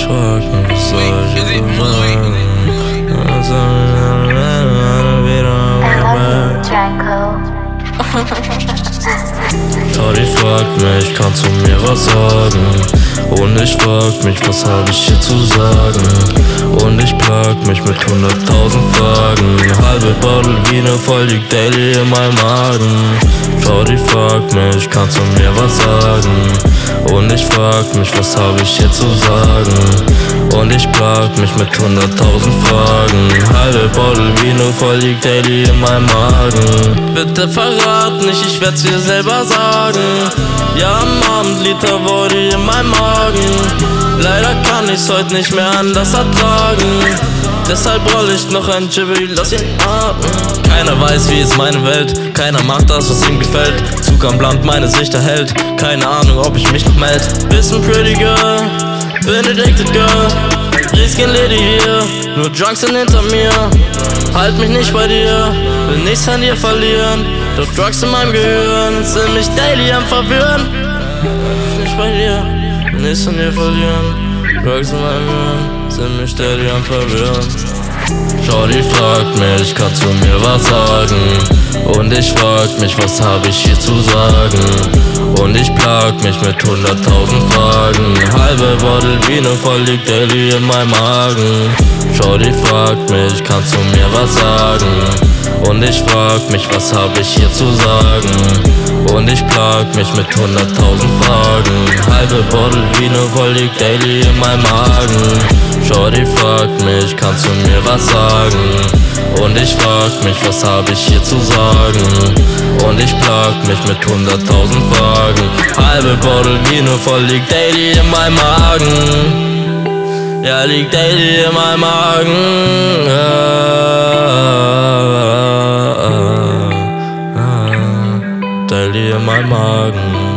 frag mich, was soll ich jetzt sagen? Shorty fragt mich, kannst du mir was sagen? Und ich frag mich, was hab ich hier zu sagen? Und ich plag mich mit 100.000 Fragen. Halbe Bottle Vino voll liegt daily in meinem Magen. Shorty fragt mich, kannst du mir was sagen? Und ich frag mich, was hab ich hier zu sagen? Und ich plag mich mit 100.000 Fragen. Halbe Bottle Vino voll liegt daily in meinem Magen. Bitte verrat nicht, ich werd's dir selber sagen. Ja, am Abend Liter Body in meinem Magen. Leider kann ich's heute nicht mehr anders ertragen. Deshalb roll ich noch ein Jibby, lass ihn atmen. Keiner weiß, wie ist meine Welt. Keiner macht das, was ihm gefällt. Zug am Land meine Sicht erhält. Keine Ahnung, ob ich mich noch meld. Bisschen pretty girl, bin addicted girl. Riskin Lady hier, nur Drunks sind hinter mir. Halt mich nicht bei dir, will nichts an dir verlieren. Doch Drugs in meinem Gehirn sind mich daily am verwirren. Halt mich nicht bei dir, will nichts an dir verlieren. Drugs in meinem Gehirn sind mich daily am verwirren. Shorty fragt mich, kannst du mir was sagen? Und ich frag mich, was hab ich hier zu sagen? Und ich plag mich mit 100.000 Fragen. Halbe Bottle Vino voll liegt daily in meinem Magen. Shorty fragt mich, kannst du mir was sagen? Und ich frag mich, was hab ich hier zu sagen? Und ich plag mich mit 100.000 Fragen. Halbe Bottle Vino voll liegt daily in meinem Magen. Shorty fragt mich, kannst du mir was sagen? Und ich frag mich, was hab ich hier zu sagen? Und ich plag mich mit 100.000 Fragen. Halbe Bottle Vino voll liegt daily in meinem Magen. Ja, liegt daily in meinem Magen. Daily in meinem Magen.